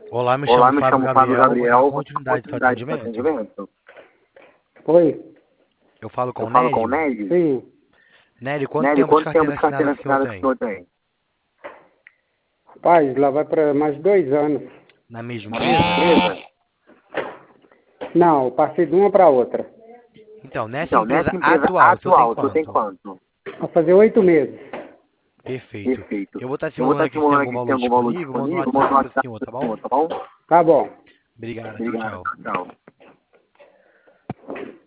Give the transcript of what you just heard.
Olá, me Olá, chamo me Fábio chamo Fábio Gabriel, vou dar Gabriel, vou dar continuidade ao seu continuidade para atendimento. atendimento. Oi? Eu falo com Eu o falo com o Nélio. Nélio. Sim. Nélio, quanto Nélio, tempo de quanto tempo carteira de assinada carteira que o senhor assinada que o tem? senhor tem? Rapaz, lá vai para mais 2 anos. Na mesma Na mesma empresa? empresa? Não, eu passei de uma para outra. Então, nessa Então, empresa nessa empresa atual, o senhor tem atual, o senhor tem quanto? quanto? Vai fazer 8 meses. Perfeito. Perfeito. Eu vou estar Eu vou simulando estar aqui se tem simulando algum aqui se tem valor algum valor disponível, mando um disponível, manda um WhatsApp para o WhatsApp senhor, para tá o senhor, bom? tá bom? Tá bom. Obrigado, tchau, Obrigado, tchau. tchau.